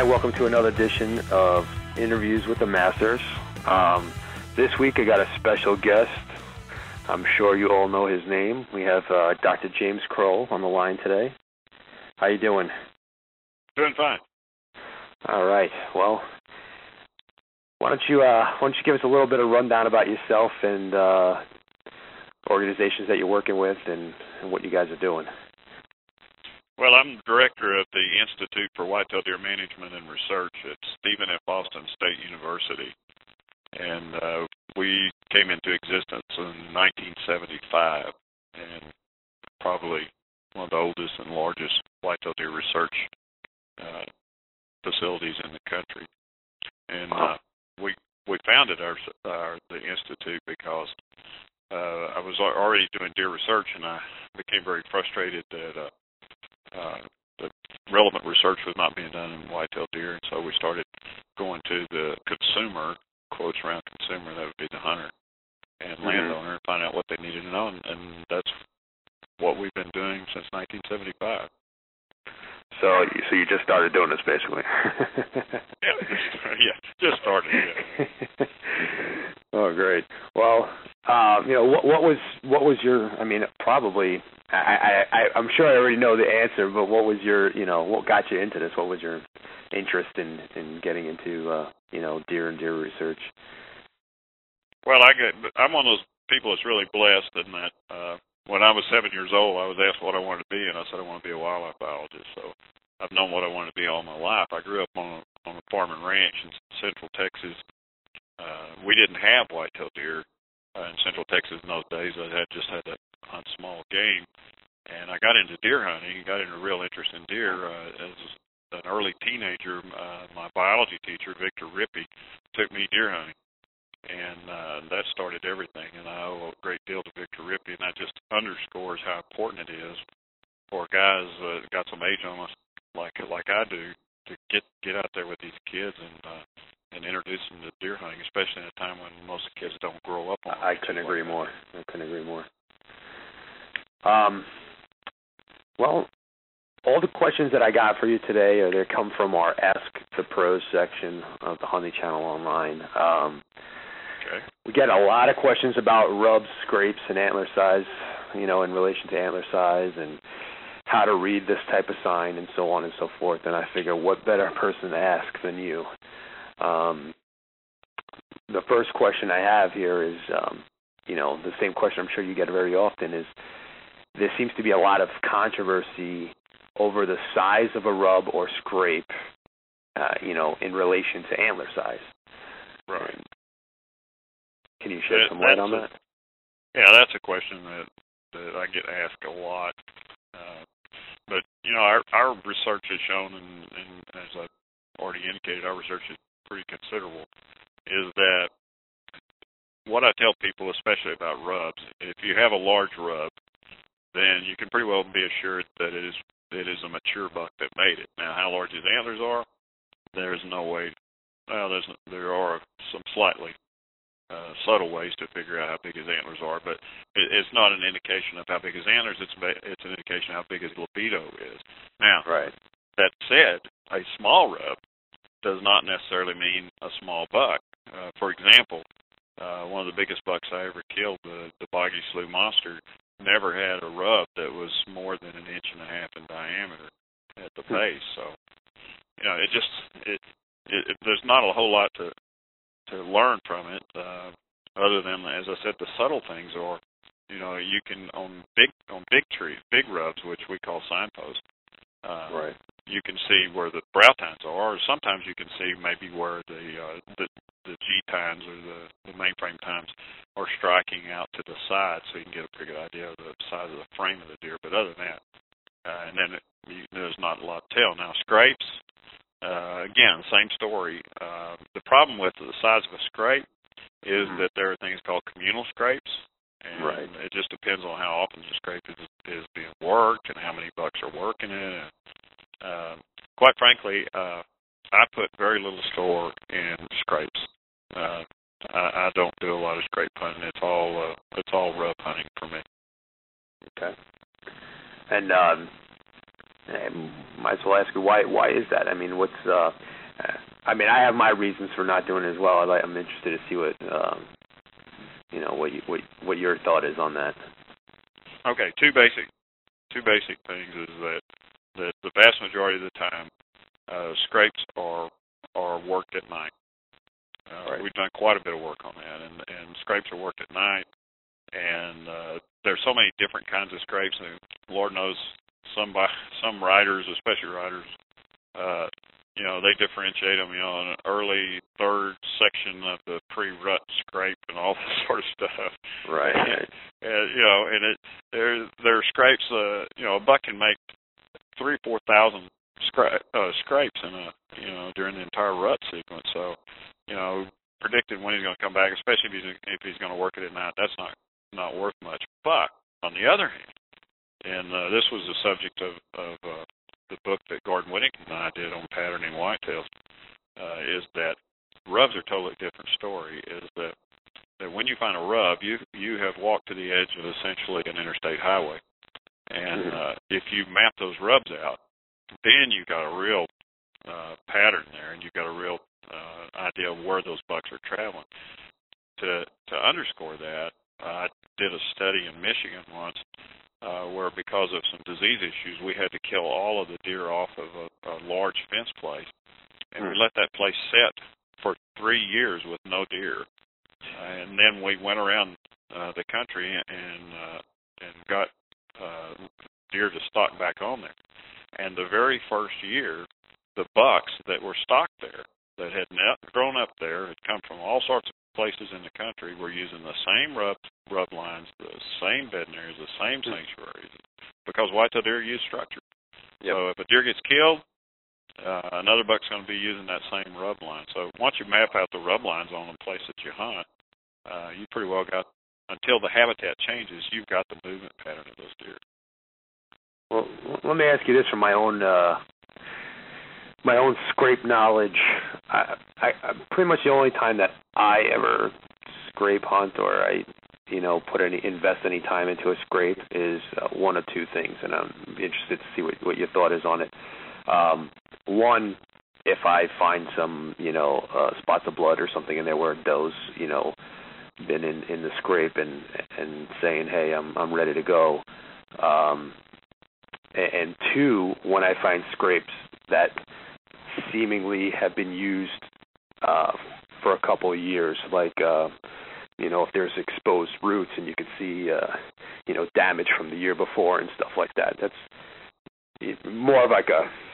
Hi, welcome to another edition of Interviews with the Masters. This week I got a special guest. I'm sure you all know his name. We have Dr. James Kroll on the line today. How you doing? Doing fine. All right. Well, why don't you give us a little bit of rundown about yourself and organizations that you're working with and what you guys are doing? Well, I'm director of the Institute for Whitetail Deer Management and Research at Stephen F. Austin State University. And we came into existence in 1975 and probably one of the oldest and largest whitetail deer research facilities in the country. And we founded the Institute because I was already doing deer research, and I became very frustrated that the relevant research was not being done in whitetail deer, and so we started going to the consumer, quotes around consumer, that would be the hunter and landowner, and find out what they needed to know, and that's what we've been doing since 1975. So you just started doing this, basically. yeah, just started. Yeah. Oh, great. Well, what was your? I mean, probably. I'm sure I already know the answer, but what was your? What got you into this? What was your interest in getting into deer and deer research? Well, I'm one of those people that's really blessed in that. When I was 7 years old, I was asked what I wanted to be, and I said I want to be a wildlife biologist. So I've known what I wanted to be all my life. I grew up on a farm and ranch in Central Texas. We didn't have whitetail deer in Central Texas in those days. I just had to hunt small game, and I got into deer hunting. Got into a real interest in deer as an early teenager. My biology teacher, Victor Rippey, took me deer hunting. And that started everything, and I owe a great deal to Victor Rippey, and that just underscores how important it is for guys that got some age on us, like I do, to get out there with these kids and introduce them to deer hunting, especially in a time when most kids don't grow up on it. I couldn't agree more. Well, all the questions that I got for you today, they come from our Ask the Pros section of the Hunting Channel online. Okay. We get a lot of questions about rubs, scrapes, and antler size, in relation to antler size and how to read this type of sign and so on and so forth. And I figure what better person to ask than you. The first question I have here is, the same question I'm sure you get very often is, there seems to be a lot of controversy over the size of a rub or scrape, in relation to antler size. Right. Can you shed some light on that? Yeah, that's a question that I get asked a lot. But, our research has shown, and as I've already indicated, our research is pretty considerable, is that what I tell people, especially about rubs, if you have a large rub, then you can pretty well be assured that it is a mature buck that made it. Now, how large his antlers are, there's no way. Well, there are some slightly subtle ways to figure out how big his antlers are, but it's not an indication of how big his antlers. It's an indication of how big his libido is. Now, right. That said, a small rub does not necessarily mean a small buck. For example, one of the biggest bucks I ever killed, the Boggy Slough Monster, never had a rub that was more than 1.5 inches in diameter at the base. So, there's not a whole lot to learn from it, other than, as I said, the subtle things are, you can on big trees, big rubs, which we call signposts. Right. You can see where the brow tines are, or sometimes you can see maybe where the G tines or the mainframe tines are striking out to the side, so you can get a pretty good idea of the size of the frame of the deer. But other than that, and then there's not a lot to tell. Now, scrapes. Again, same story. The problem with the size of a scrape is that there are things called communal scrapes, and it just depends on how often the scrape is being worked and how many bucks are working it. Quite frankly, I put very little store in scrapes. I don't do a lot of scrape hunting. It's all rub hunting for me. Okay. And might as well ask you why is that? I mean, what's I mean, I have my reasons for not doing it as well. I'm interested to see what what your thought is on that. Okay, two basic things is that the vast majority of the time scrapes are worked at night. Right. We've done quite a bit of work on that, and scrapes are worked at night. And there's so many different kinds of scrapes, and Lord knows some riders, especially riders, they differentiate them, an early third section of the pre-rut scrape and all this sort of stuff. Right. And there are scrapes. A buck can make 3,000 or 4,000 scrapes during the entire rut sequence. So, predicting when he's going to come back, especially if he's going to work it at night, that's not worth much. But on the other hand, and this was the subject of the book that Gordon Whittington and I did on patterning whitetails, is that rubs are a totally different story. Is that when you find a rub, you have walked to the edge of essentially an interstate highway, and if you map those rubs out, then you've got a real pattern there, and you've got a real idea of where those bucks are traveling. To underscore that, I did a study in Michigan once where, because of some disease issues, we had to kill all of the deer off of a large fence place, and we let that place sit for 3 years with no deer, and then we went around the country and got deer to stock back on there. And the very first year, the bucks that were stocked there, that had grown up there, had come from all sorts of places in the country, were using the same rub lines, the same bedding areas, the same sanctuaries, because whitetail deer use structure. Yep. So if a deer gets killed, another buck's going to be using that same rub line. So once you map out the rub lines on the place that you hunt, you pretty well got, until the habitat changes, you've got the movement pattern of those deer. Well, let me ask you this from my own scrape knowledge. I pretty much the only time that I ever scrape hunt or I invest any time into a scrape is one of two things, and I'm interested to see what your thought is on it. One, if I find some spots of blood or something in there where a doe's been in the scrape and saying, hey, I'm ready to go. And two, when I find scrapes that seemingly have been used for a couple of years, like if there's exposed roots and you can see damage from the year before and stuff like that. That's more of like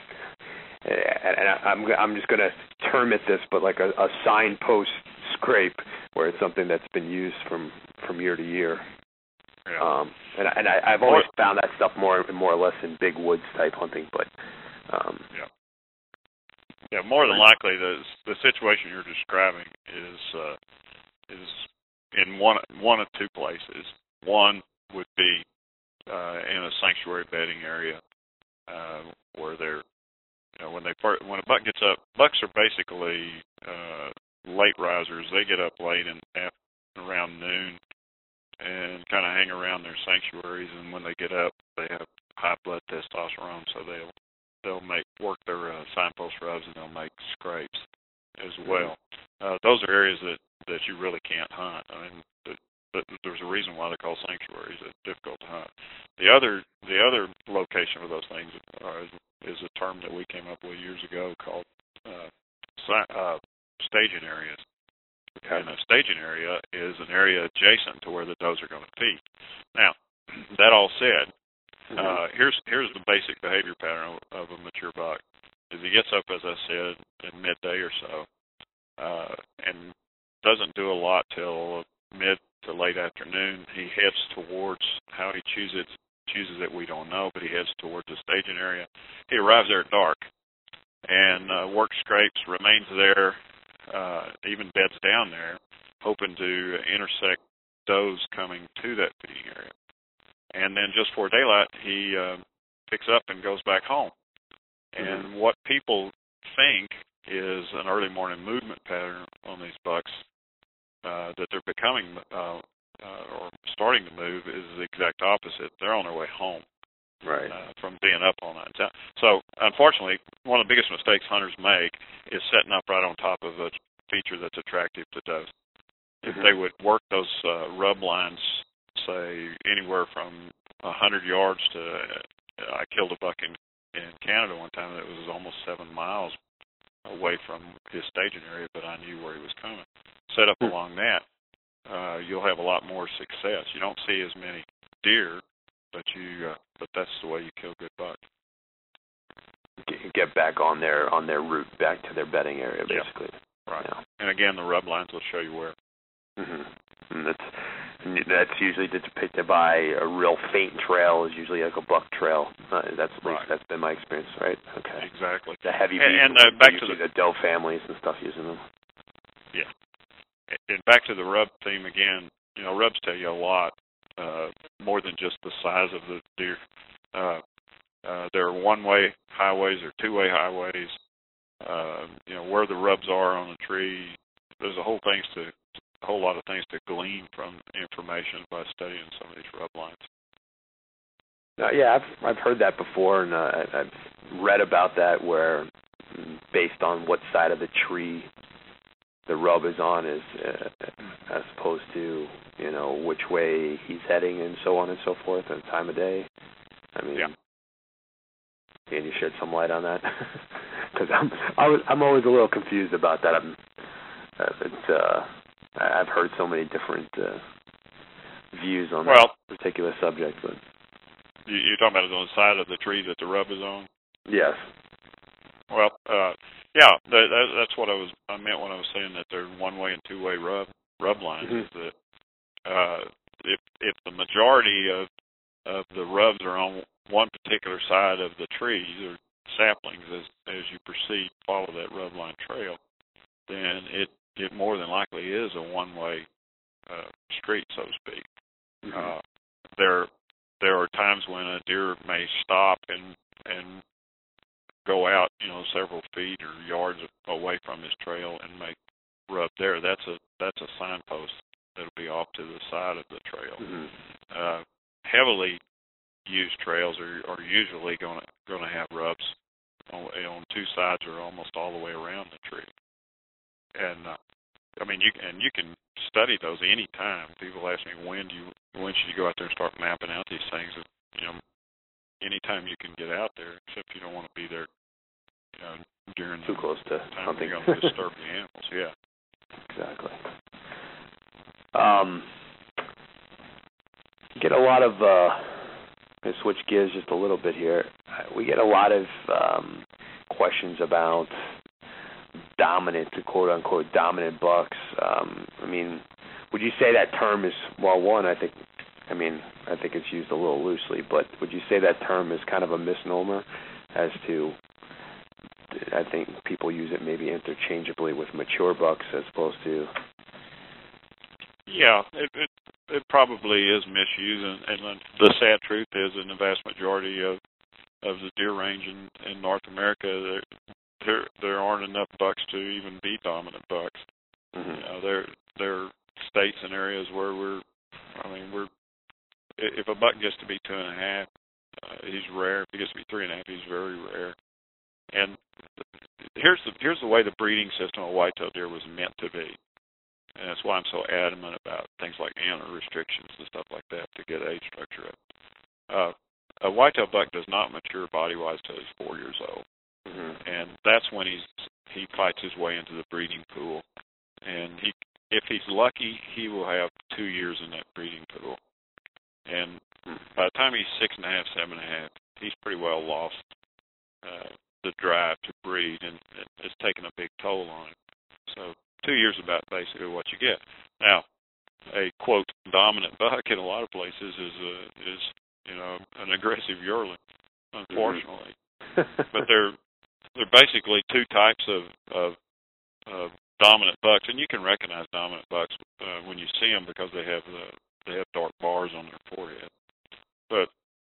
and I'm just going to term it this, but like a signpost scrape, where it's something that's been used from year to year. Yeah. And I've always found that stuff more or less in big woods type hunting, but more than likely the situation you're describing is in one of two places. One would be in a sanctuary bedding area where they're when a buck gets up. Bucks are basically late risers. They get up late and around noon and kind of hang around their sanctuaries, and when they get up, they have high blood testosterone, so they'll work their signpost rubs, and they'll make scrapes as well. Those are areas that you really can't hunt. I mean, there's a reason why they're called sanctuaries. It's difficult to hunt. The other location for those things is a term that we came up with years ago called staging areas. And a staging area is an area adjacent to where the does are going to feed. Now, that all said, here's the basic behavior pattern of a mature buck. Is he gets up, as I said, in midday or so, and doesn't do a lot till mid to late afternoon. He heads towards, how he chooses it, we don't know, but he heads towards the staging area. He arrives there at dark and works scrapes, remains there, even beds down there, hoping to intersect does coming to that feeding area. And then just before daylight, he picks up and goes back home. And what people think is an early morning movement pattern on these bucks that they're becoming or starting to move is the exact opposite. They're on their way home. Right. From being up all night. So, unfortunately, one of the biggest mistakes hunters make is setting up right on top of a feature that's attractive to does. If they would work those rub lines, say, anywhere from 100 yards to, I killed a buck in Canada one time that was almost 7 miles away from his staging area, but I knew where he was coming. Set up along that, you'll have a lot more success. You don't see as many deer, but that's the way you kill good bucks. Get back on their route, back to their bedding area, basically. Yeah. Right. Yeah. And again, the rub lines will show you where. And that's usually depicted by a real faint trail. Is usually like a buck trail. That's been my experience, right? Okay. Exactly. The heavy and back to the doe families and stuff using them. Yeah. And back to the rub theme again. You know, rubs tell you a lot more than just the size of the deer. There are one-way highways or two-way highways. You know, where the rubs are on a tree. There's a whole lot of things to glean from information by studying some of these rub lines. Yeah, I've heard that before, and I've read about that where, based on what side of the tree the rub is on, is as opposed to which way he's heading and so on and so forth, and time of day. I mean, can you shed some light on that? Because I'm always a little confused about that. I've heard so many different views on that particular subject. But you're talking about it on the side of the tree that the rub is on? Yes. Well, yeah, that's what I meant when I was saying that they're one-way and two-way rub lines. Is that if the majority of the rubs are on one particular side of the trees or saplings as you proceed, follow that rub line trail, then it more than likely is a one-way street, so to speak. There are times when a deer may stop and go out, several feet or yards away from his trail and make rub there. That's a signpost that'll be off to the side of the trail. Heavily used trails are usually going to have rubs on two sides or almost all the way around the tree. And I mean, you can study those any time. People ask me when should you go out there and start mapping out these things. Anytime you can get out there, except you don't want to be there during too close to time something. You're going to disturb the animals. Yeah, exactly. Get a lot of. I'm going to switch gears just a little bit here. We get a lot of questions about dominant, quote unquote, dominant bucks. I mean, would you say that term is, well, one, I think it's used a little loosely, but would you say that term is kind of a misnomer as to, I think people use it maybe interchangeably with mature bucks as opposed to... Yeah, it probably is misused, and the sad truth is in the vast majority of the deer range in North America, there aren't enough bucks to even be dominant bucks. There are states and areas where if a buck gets to be 2.5, he's rare. If he gets to be 3.5, he's very rare. And here's the way the breeding system of whitetail deer was meant to be. And that's why I'm so adamant about things like antler restrictions and stuff like that to get age structure up. A whitetail buck does not mature body-wise till he's 4 years old. And that's when he fights his way into the breeding pool. And if he's lucky, he will have 2 years in that breeding pool. And by the time he's 6.5, 7.5, he's pretty well lost the drive to breed, and it's taken a big toll on him. So 2 years is about basically what you get. Now, a quote dominant buck in a lot of places is an aggressive yearling, unfortunately. But they're basically two types of dominant bucks, and you can recognize dominant bucks when you see them because they have dark bars on their forehead. But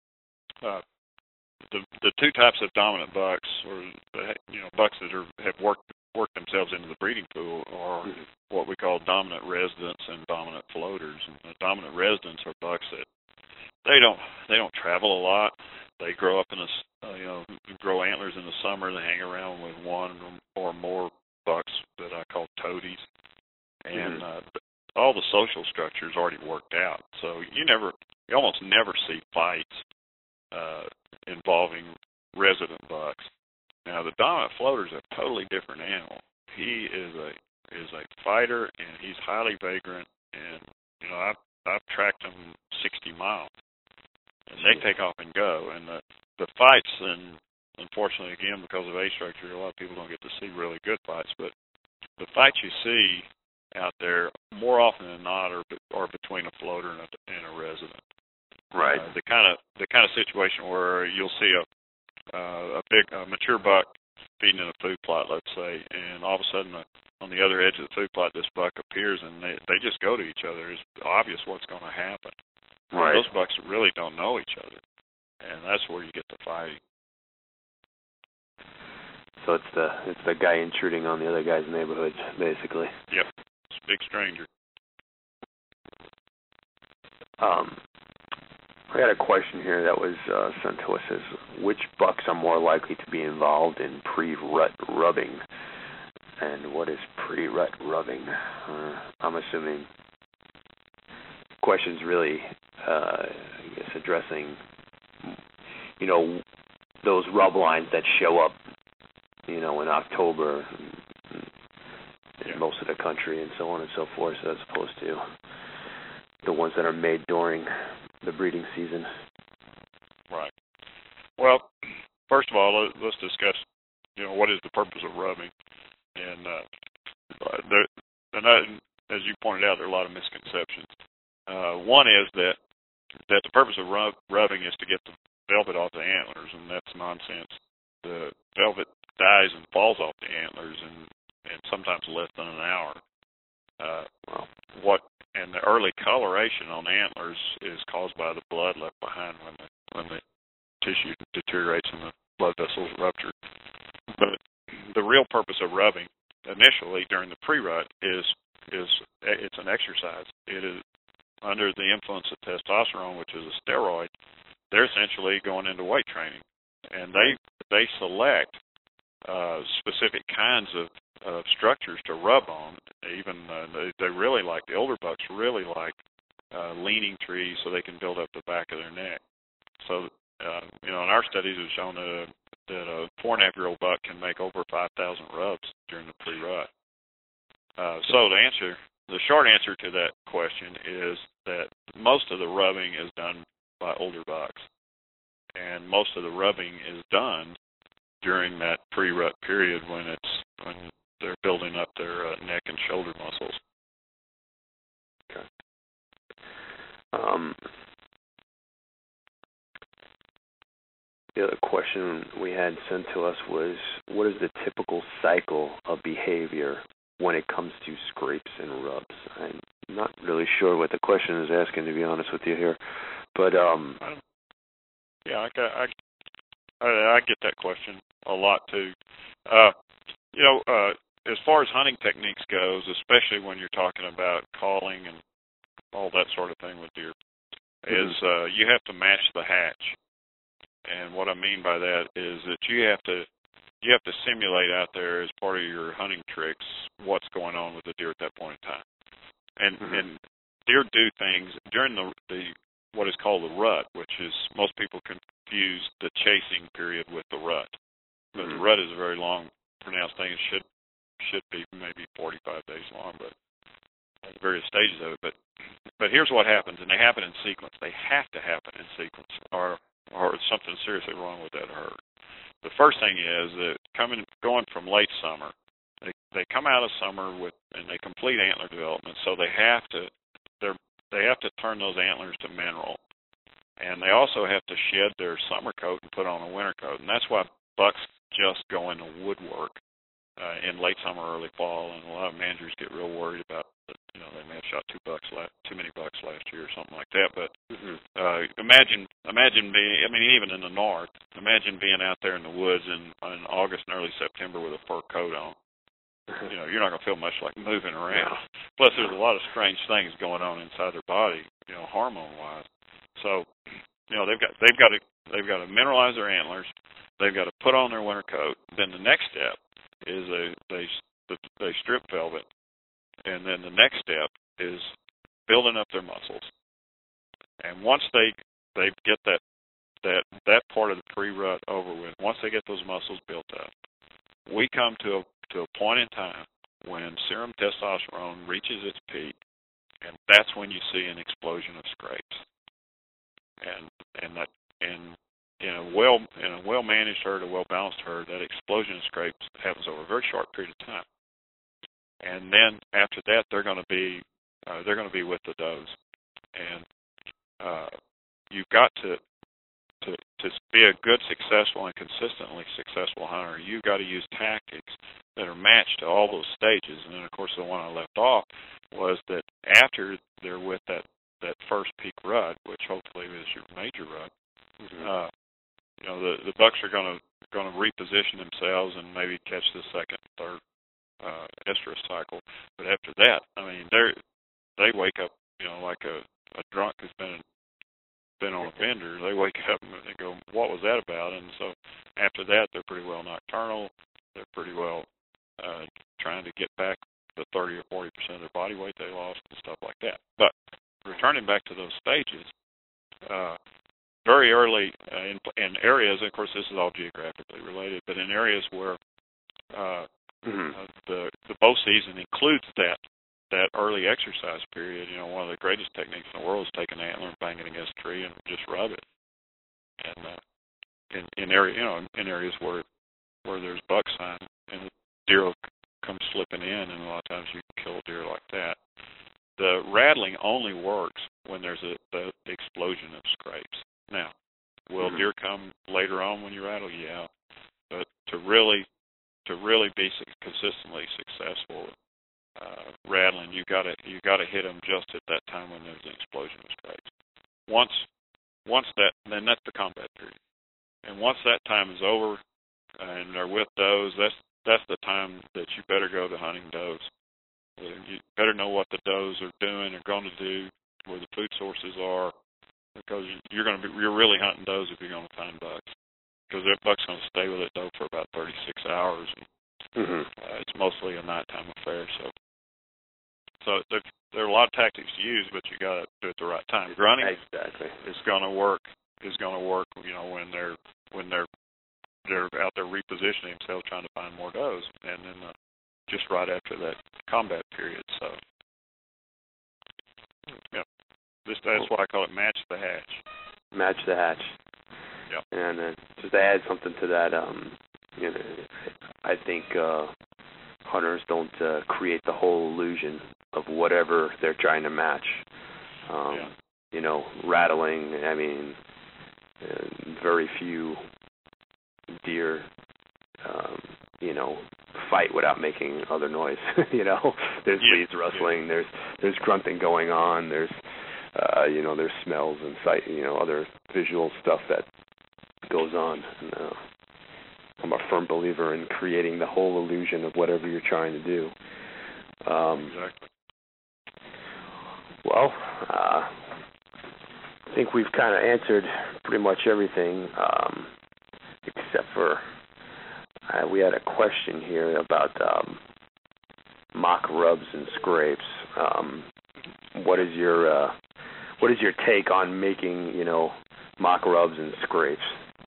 the two types of dominant bucks, or bucks that have worked themselves into the breeding pool, are what we call dominant residents and dominant floaters. And the dominant residents are bucks that they don't travel a lot. They grow up in grow antlers in the summer. They hang around with one or more bucks that I call toadies, and all the social structure is already worked out. So you almost never see fights involving resident bucks. Now the dominant floater is a totally different animal. He is a fighter, and he's highly vagrant. And I've tracked him 60 miles, and they take off and go. And the fights, and unfortunately, again, because of age structure, a lot of people don't get to see really good fights. But the fights you see out there, more often than not, are between a floater and a resident. Right. The kind of situation where you'll see a big mature buck feeding in a food plot, let's say, and all of a sudden on the other edge of the food plot, this buck appears, and they just go to each other. It's obvious what's going to happen. Right. Those bucks really don't know each other, and that's where you get the fighting. So it's the guy intruding on the other guy's neighborhood, basically. Yep, it's a big stranger. I got a question here that was sent to us. Says, which bucks are more likely to be involved in pre-rut rubbing? And what is pre-rut rubbing? I'm assuming the question's really, I guess, addressing, those rub lines that show up, in October in most of the country and so on and so forth, as opposed to the ones that are made during the breeding season. Right. Well, first of all, let's discuss, what is the purpose of rubbing. And as you pointed out, there are a lot of misconceptions. One is that the purpose of rubbing is to get the velvet off the antlers, and that's nonsense. The velvet dies and falls off the antlers in sometimes less than an hour. And the early coloration on antlers is caused by the blood left behind when the tissue deteriorates and the blood vessels rupture. But the real purpose of rubbing initially during the pre-rut is it's an exercise. It is under the influence of testosterone, which is a steroid. They're essentially going into weight training, and they select specific kinds of structures to rub on. Even they really like, the older bucks really like leaning trees so they can build up the back of their neck. So in our studies have shown that a 4.5-year-old buck can make over 5,000 rubs during the pre-rut. So the short answer to that question is that most of the rubbing is done by older bucks, and most of the rubbing is done during that pre-rut period when they're building up their neck and shoulder muscles. Okay. The other question we had sent to us was, what is the typical cycle of behavior when it comes to scrapes and rubs? I'm not really sure what the question is asking, to be honest with you here, but yeah, I get that question a lot too. As far as hunting techniques goes, especially when you're talking about calling and all that sort of thing with deer, is you have to match the hatch. And what I mean by that is that you have to simulate out there as part of your hunting tricks what's going on with the deer at that point in time. And deer do things during the what is called the rut, which is, most people confuse the chasing period with the rut. But the rut is a very long, pronounced thing. It should be maybe 45 days long, but various stages of it. But here's what happens, and they happen in sequence. They have to happen in sequence, or something seriously wrong with that herd. The first thing is that going from late summer, they come out of summer and they complete antler development, so they have to turn those antlers to mineral, and they also have to shed their summer coat and put on a winter coat, and that's why bucks just go into woodwork in late summer, early fall, and a lot of managers get real worried about they may have shot too many bucks last year or something like that. But imagine being, even in the north, imagine being out there in the woods in August and early September with a fur coat on. You're not going to feel much like moving around. Plus, there's a lot of strange things going on inside their body, hormone-wise. So they've got to mineralize their antlers. They've got to put on their winter coat. Then the next step is they strip velvet, and then the next step is building up their muscles. And once they get that part of the pre-rut over with, once they get those muscles built up, we come to a point in time when serum testosterone reaches its peak, and that's when you see an explosion of scrapes. And in a well managed herd, a well balanced herd, that explosion of scrapes happens over a very short period of time. And then after that, they're going to be with the does. And you've got to be a good, successful, and consistently successful hunter, you've got to use tactics that are matched to all those stages. And then, of course, the one I left off was that after they're with that first peak rut, which hopefully is your major rut, the bucks are going to reposition themselves and maybe catch the second, third estrus cycle. But after that, I mean, they wake up, like a drunk who's been on a bender. They wake up and they go, "What was that about?" And so after that, they're pretty well nocturnal. They're pretty well trying to get back the 30 or 40% of their body weight they lost and stuff like that. But returning back to those stages, very early in areas, of course, this is all geographically related, but in areas where the bow season includes that early exercise period, one of the greatest techniques in the world is take an antler and bang it against a tree and just rub it. And in areas where there's buck sign and the deer will come slipping in, and a lot of times you can kill a deer like that. The rattling only works when there's the explosion of scrapes. Now, will deer come later on when you rattle? Yeah, but to really be consistently successful rattling, you got to hit them just at that time when there's an explosion of scrapes. Once that, then that's the combat period. And once that time is over, and they're with does, that's the time that you better go to hunting does. You better know what the does are doing, are going to do, where the food sources are, because you're really hunting does if you're going to find bucks, because that buck's going to stay with that doe for about 36 hours. And, it's mostly a nighttime affair, so there are a lot of tactics to use, but you got to do it at the right time. Grunting is going to work. When they're out there repositioning themselves, trying to find more does, and then just right after that combat period. So, yeah, that's why I call it match the hatch. Match the hatch. Yeah. And just to add something to that, I think hunters don't create the whole illusion of whatever they're trying to match. Rattling, I mean, very few deer, fight without making other noise. There's leaves rustling, there's grunting going on, there's smells and sight, other visual stuff that goes on. And, I'm a firm believer in creating the whole illusion of whatever you're trying to do. Exactly. Well, I think we've kind of answered pretty much everything, except for we had a question here about mock rubs and scrapes. What is your take on making mock rubs and scrapes?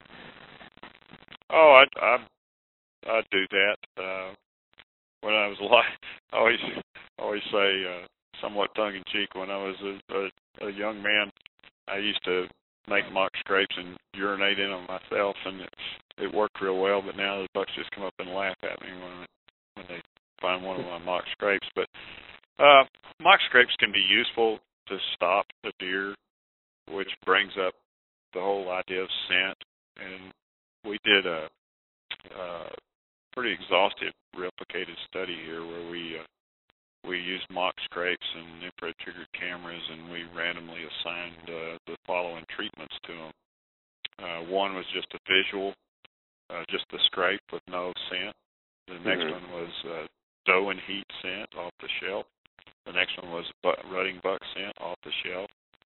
Oh, I do that. When I was I always say, somewhat tongue in cheek, when I was a young man, I used to make mock scrapes and urinate in them myself, and it worked real well. But now the bucks just come up and laugh at me when they find one of my mock scrapes. But mock scrapes can be useful to stop the deer, which brings up the whole idea of scent. And we did a pretty exhaustive replicated study here where we used mock scrapes and infrared triggered cameras, and we randomly assigned the following treatments to them. One was just a visual, just the scrape with no scent. The next one was doe and heat scent off the shelf. The next one was rutting buck scent off the shelf.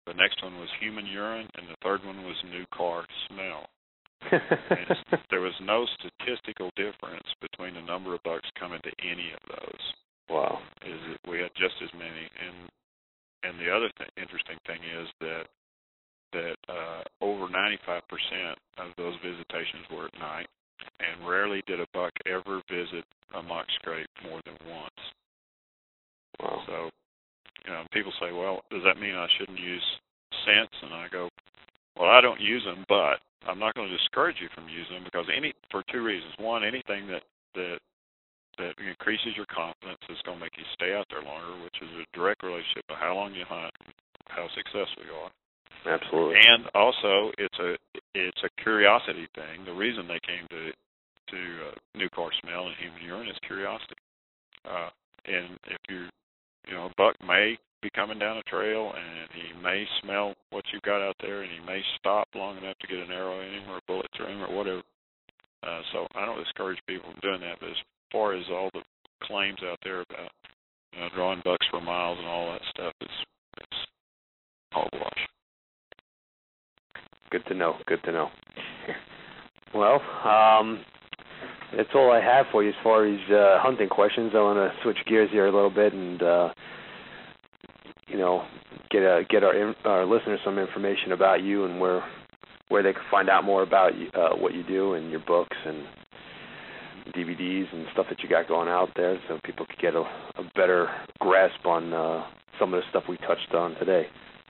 the next one was human urine, and the third one was new car smell. And there was no statistical difference between the number of bucks coming to any of those. Wow. We had just as many, and the other interesting thing is that over 95% of those visitations were at night, and rarely did a buck ever visit a mock scrape more than once. Wow. So, people say, well, does that mean I shouldn't use scents? And I go, well, I don't use them, but I'm not going to discourage you from using them for two reasons. One, anything that increases your confidence is going to make you stay out there longer, which is a direct relationship to how long you hunt, and how successful you are. Absolutely. And also, it's a curiosity thing. The reason they came to new car smell and human urine is curiosity. And if a buck may be coming down a trail, and he may smell what you've got out there, and he may stop long enough to get an arrow in him or a bullet through him or whatever. So I don't discourage people from doing that. But as far as all the claims out there about drawing bucks for miles and all that stuff, it's hogwash. Good to know. Good to know. Well, that's all I have for you as far as hunting questions. I want to switch gears here a little bit and get our listeners some information about you and where they can find out more about what you do and your books and DVDs and stuff that you got going out there, so people could get a better grasp on some of the stuff we touched on today.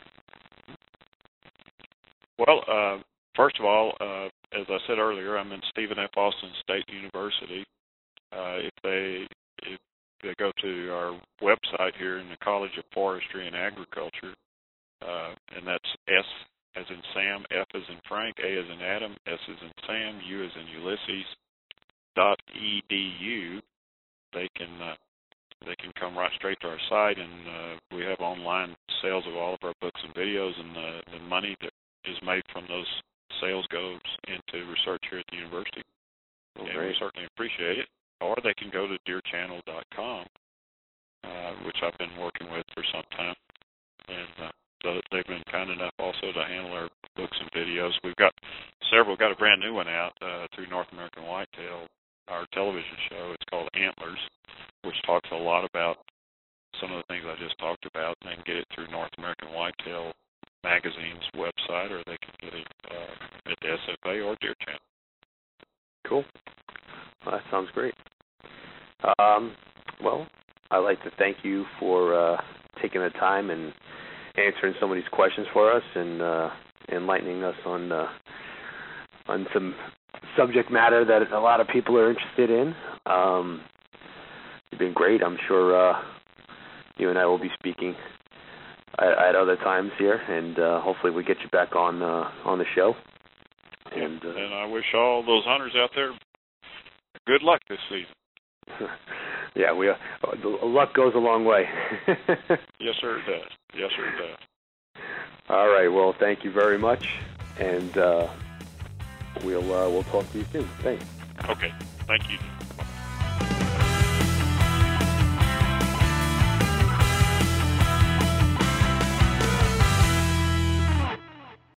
Well, first of all, as I said earlier, I'm in Stephen F. Austin State University. If they go to our website here in the College of Forestry and Agriculture, and that's S as in Sam, F as in Frank, A as in Adam, S as in Sam, U as in Ulysses, .edu, they can come right straight to our site, and we have online sales of all of our books and videos, and the money that is made from those sales goes into research here at the university. Oh, and great. we certainly appreciate it. Or they can go to deerchannel.com, which I've been working with for some time, and so they've been kind enough also to handle our books and videos. We've got several. Got a brand new one out through North American Whitetail, our television show. It's called Antlers, which talks a lot about some of the things I just talked about, and they can get it through North American Whitetail Magazine's website, or they can get it at the SFA or Deer Channel. Cool. Well, that sounds great. Well, I'd like to thank you for taking the time and answering some of these questions for us and enlightening us on some subject matter that a lot of people are interested in. You've been great. I'm sure you and I will be speaking at other times here, and hopefully we get you back on the show. And I wish all those hunters out there good luck this season. Yeah, luck goes a long way. Yes, sir, it does. Yes, sir, it does. All right. Well, thank you very much, and we'll talk to you soon. Thanks. Okay. Thank you.